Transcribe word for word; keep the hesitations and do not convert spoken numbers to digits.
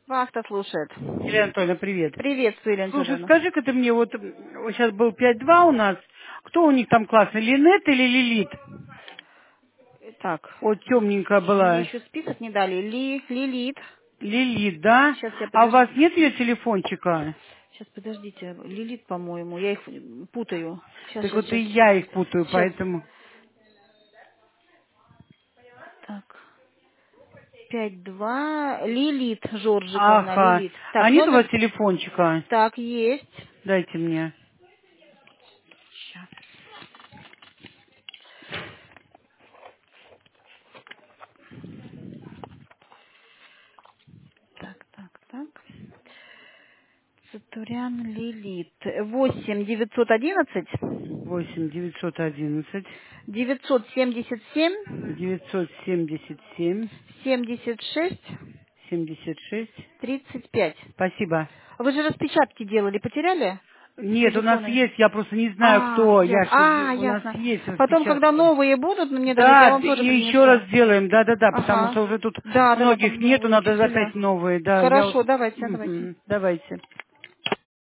Вас-то слушает. Елена Анатольевна, привет. Приветствую, Елена Слушай, Анатольевна. скажи-ка ты мне, вот сейчас был пять два у нас, кто у них там классный, Линет или Лилит? Так, Вот темненькая мне была. еще список не дали. Ли, Лилит. Лилит, да? Сейчас я А у вас подожди. нет ее телефончика? Сейчас подождите. Лилит, по-моему. Я их путаю. Сейчас, Так сейчас, вот и сейчас. я их путаю, Сейчас. поэтому... Так. Пять два. Лилит, Жоржиковна, Ага. Лилит. А Так, нет у номер. вас телефончика? Так, есть. Дайте мне. Сейчас. Так, так, так. Цатурян Лилит. Восемь девятьсот одиннадцать. восемь девятьсот одиннадцать Девятьсот семьдесят семь. девятьсот семьдесят семь Семьдесят шесть. семьдесят шесть. Тридцать пять. Спасибо. Вы же распечатки делали, потеряли? Нет, у нас Телефоны. есть, я просто не знаю, А, кто. Я ясно. ж- А, у нас ясно. есть Потом, когда распечатки. новые будут, мне дадут, я Да, вам д- тоже и еще раз принесу. сделаем, да-да-да, потому Ага. что уже тут Да, да, да, многих там нету, новые надо учителя. опять новые, да. Я вот... Хорошо, давайте, давайте. Мгм, давайте.